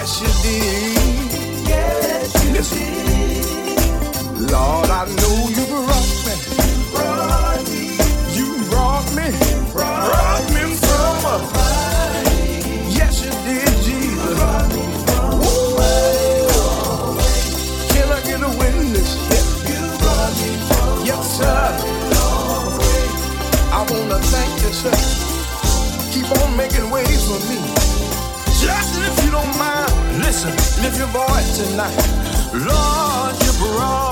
Yes, you did. Yes, you did. Lord, I know you brought me. You brought me from a. Yes, you did, Jesus. Woo. Can I get a witness? Yes, sir. I wanna thank you, sir. Keep on making ways for me. Just if you don't mind, listen, lift your voice tonight. Lord, you brought